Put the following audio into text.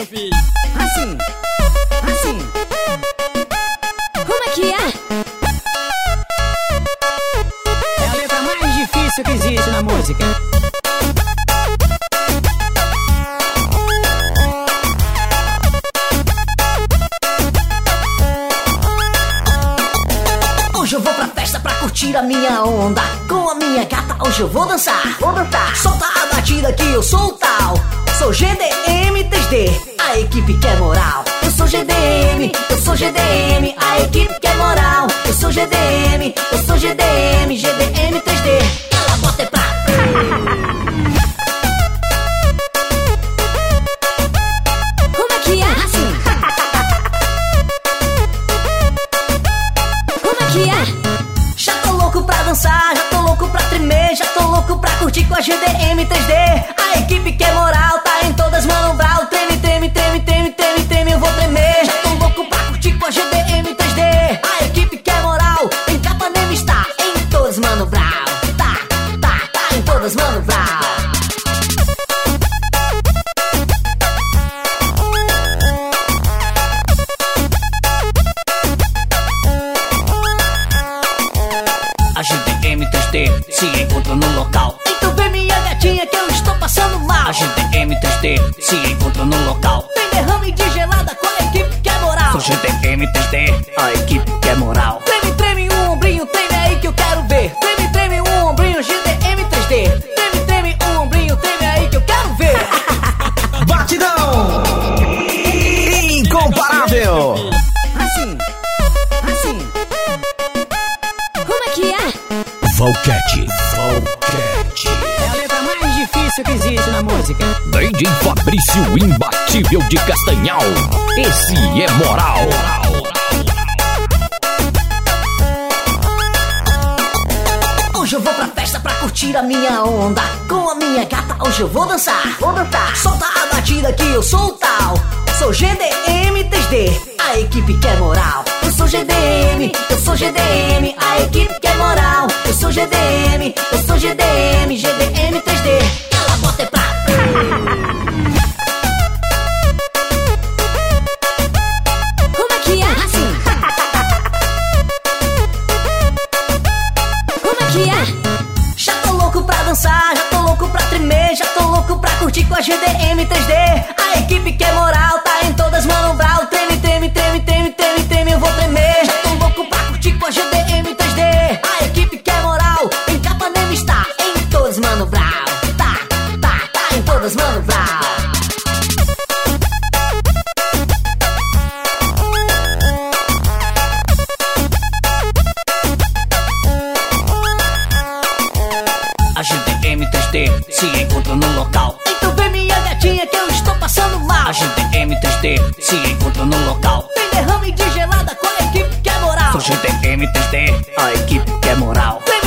meu filho. Assim, assim. Como é que é? É a letra mais difícil que existe na música. Hoje eu vou pra festa pra curtir a minha onda. Com a minha gata hoje eu vou dançar. Solta a batida que eu sou o tal. Sou GDM 3D, a equipe quer moral. Eu sou GDM, eu sou GDM, a equipe quer moral. Eu sou GDM, eu sou GDM, GDM 3D. Ela bota é pra... Como é que é? Assim. Como é que é? Já tô louco pra dançar, já tô louco pra tremer, já tô louco pra curtir com a GDM 3D. A equipe quer moral, tá em todas mano brau. Treme, treme, treme, treme, treme, treme, eu vou tremer. Já tô louco pra curtir com a GDM 3D. A equipe quer moral, em Capanema está em todas mano brau. Tá em todas mano brau. A GDM 3D se encontra no local. Então vem minha gatinha que eu estou passando mal. A GDM 3D se encontra no local. Tem derrame de gelada com a equipe que é moral. Sou GDM 3D, a equipe quer moral. Treme, treme o ombrinho, treme aí que eu quero ver. Treme, treme o ombrinho, GDM 3D. Treme, treme o ombrinho, treme aí que eu quero ver. Batidão incomparável. Assim, assim. Como é que é? Valquete. É a letra mais difícil que existe na música. DJ Fabrício Imbatível de Castanhal. Esse é moral. Hoje eu vou pra festa pra curtir a minha onda. Com a minha gata hoje eu vou dançar. Solta a batida que eu sou o tal. Sou GDM 3D, a equipe quer moral. Eu sou GDM, eu sou GDM, a equipe quer moral. Eu sou GDM, eu sou GDM, GDM 3D. Ela bota é pra... Como é que é? Assim. Como é que é? Já tô louco pra dançar, já tô louco pra tremer, já tô louco pra curtir com a GDM 3D. A equipe quer moral, tá em todas mano brau. Treme, treme, treme, treme, treme, treme, eu vou tremer. Já tô louco pra curtir com a GDM 3D. A equipe quer moral, em Capanema está em todas mano brau. Tá em todas mano brau. A GDM 3D se encontra no local. Então vem minha gatinha que eu estou passando mal. A GDM 3D se encontra no local. Tem derrame de gelada com a equipe que é moral. Sou GDM 3D, a equipe quer moral. Treme,